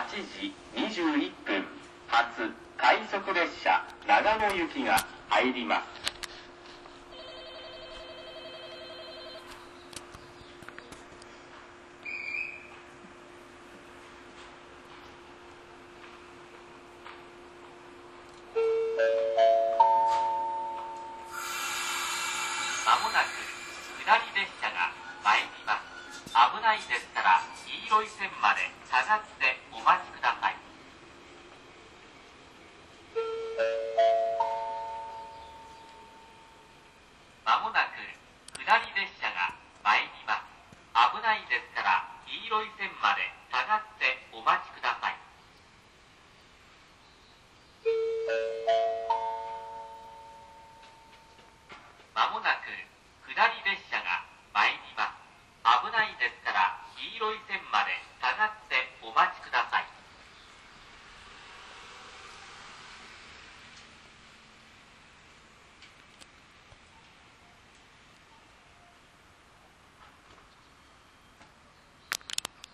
8時21分発快速列車長野行きが入ります。まもなく下り列車が参ります。危ないですから黄色い線まで下がってお待ちください。まもなく下り列車が参ります。危ないですから黄色い線まで下がってお待ちください。まもなく下り列車が参ります。危ないですから黄色い線